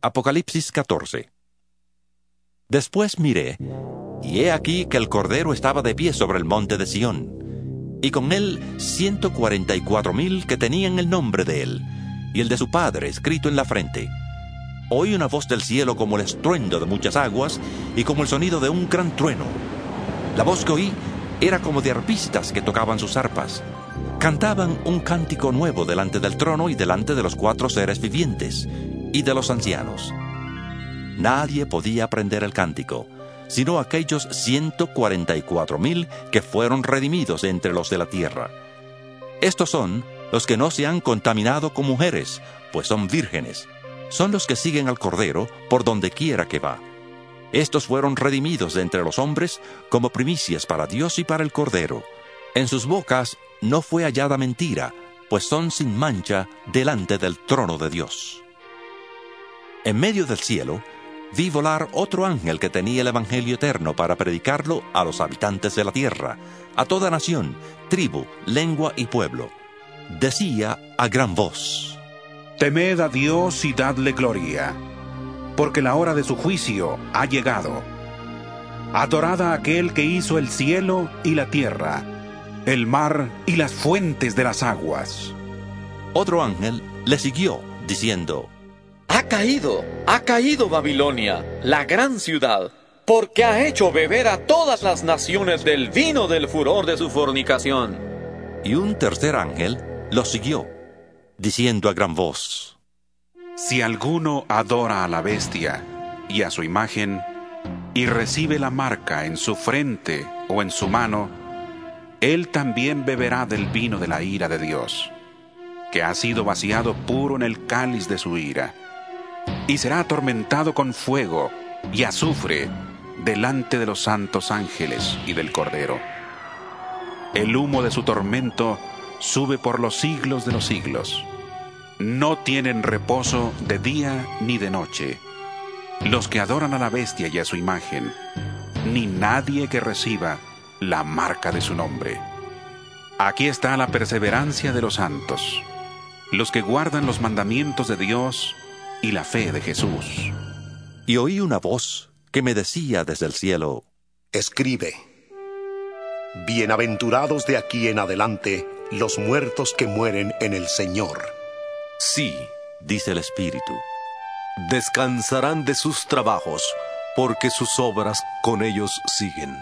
Apocalipsis 14. Después miré, y he aquí que el Cordero estaba de pie sobre el monte de Sión, y con él 144,000 que tenían el nombre de él, y el de su Padre escrito en la frente. Oí una voz del cielo como el estruendo de muchas aguas, y como el sonido de un gran trueno. La voz que oí era como de arpistas que tocaban sus arpas. Cantaban un cántico nuevo delante del trono y delante de los 4 seres vivientes, y de los ancianos. Nadie podía aprender el cántico, sino aquellos 144,000 que fueron redimidos entre los de la tierra. Estos son los que no se han contaminado con mujeres, pues son vírgenes. Son los que siguen al Cordero por donde quiera que va. Estos fueron redimidos de entre los hombres como primicias para Dios y para el Cordero. En sus bocas no fue hallada mentira, pues son sin mancha delante del trono de Dios. En medio del cielo vi volar otro ángel que tenía el Evangelio eterno para predicarlo a los habitantes de la tierra, a toda nación, tribu, lengua y pueblo. Decía a gran voz: Temed a Dios y dadle gloria, porque la hora de su juicio ha llegado. Adorad a aquel que hizo el cielo y la tierra, el mar y las fuentes de las aguas. Otro ángel le siguió, diciendo: Ha caído Babilonia, la gran ciudad, porque ha hecho beber a todas las naciones del vino del furor de su fornicación. Y un tercer ángel lo siguió, diciendo a gran voz: Si alguno adora a la bestia y a su imagen, y recibe la marca en su frente o en su mano, él también beberá del vino de la ira de Dios, que ha sido vaciado puro en el cáliz de su ira, y será atormentado con fuego y azufre delante de los santos ángeles y del Cordero. El humo de su tormento sube por los siglos de los siglos. No tienen reposo de día ni de noche los que adoran a la bestia y a su imagen, ni nadie que reciba la marca de su nombre. Aquí está la perseverancia de los santos, los que guardan los mandamientos de Dios y la fe de Jesús. Y oí una voz que me decía desde el cielo: Escribe: Bienaventurados de aquí en adelante los muertos que mueren en el Señor. Sí, dice el Espíritu, descansarán de sus trabajos, porque sus obras con ellos siguen.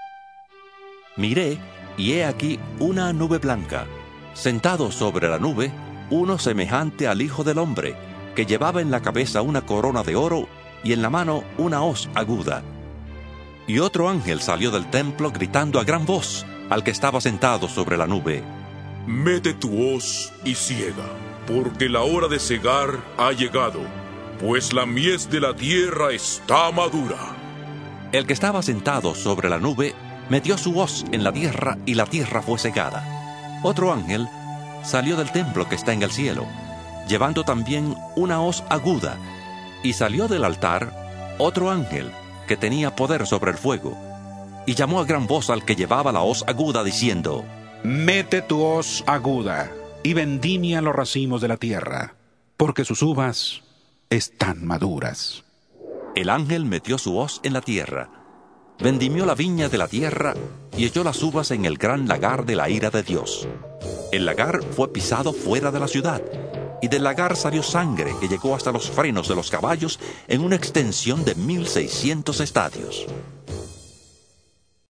Miré, y he aquí una nube blanca. Sentado sobre la nube, uno semejante al Hijo del Hombre, que llevaba en la cabeza una corona de oro y en la mano una hoz aguda. Y otro ángel salió del templo gritando a gran voz al que estaba sentado sobre la nube: Mete tu hoz y siega, porque la hora de segar ha llegado, pues la mies de la tierra está madura. El que estaba sentado sobre la nube metió su hoz en la tierra, y la tierra fue segada. Otro ángel salió del templo que está en el cielo, llevando también una hoz aguda, y salió del altar otro ángel que tenía poder sobre el fuego, y llamó a gran voz al que llevaba la hoz aguda, diciendo: Mete tu hoz aguda y vendimia los racimos de la tierra, porque sus uvas están maduras. El ángel metió su hoz en la tierra, vendimió la viña de la tierra y echó las uvas en el gran lagar de la ira de Dios. El lagar fue pisado fuera de la ciudad, y del lagar salió sangre que llegó hasta los frenos de los caballos en una extensión de 1,600 estadios.